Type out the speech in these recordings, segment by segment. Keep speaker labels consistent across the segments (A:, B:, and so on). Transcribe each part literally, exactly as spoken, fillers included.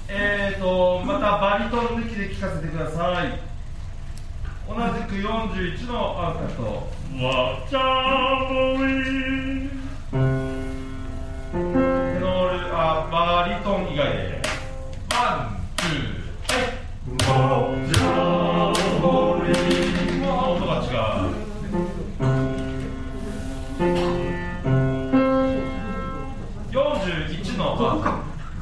A: えーとまたバリトン抜きで聞かせてください。同じくよんじゅういちのアウカとわちゃぼりテノールあバリトン以外でワン、ツー、はいわちゃぼりの音が違う。よんじゅういちのアウカ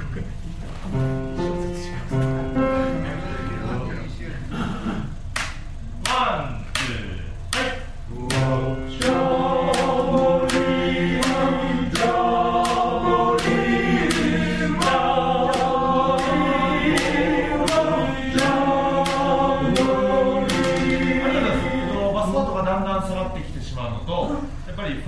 A: ファ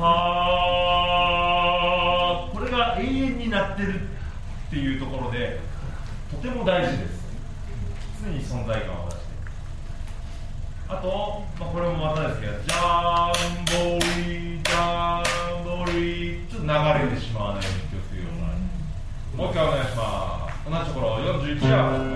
A: ーこれが永遠になってるっていうところでとても大事です。常に存在感を出して、あと、まあ、これもまたですけどジャンボリージャンボリーちょっと流れてしまわないように気をつけようかな。もう一回お願いします。同じところよんじゅういちや